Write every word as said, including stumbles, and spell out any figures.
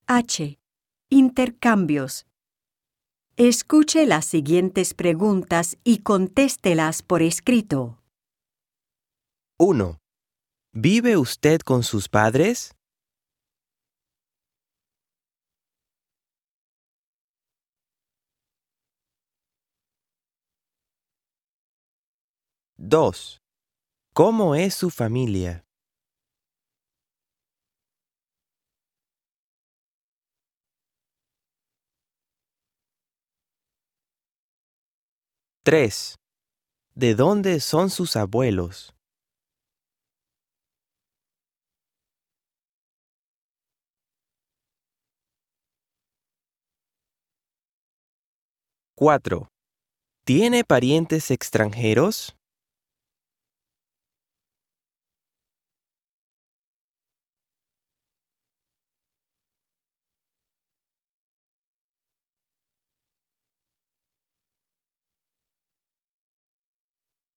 H. Intercambios. Escuche las siguientes preguntas y contéstelas por escrito. uno. ¿Vive usted con sus padres? dos. ¿Cómo es su familia? tres. ¿De dónde son sus abuelos? cuatro. ¿Tiene parientes extranjeros?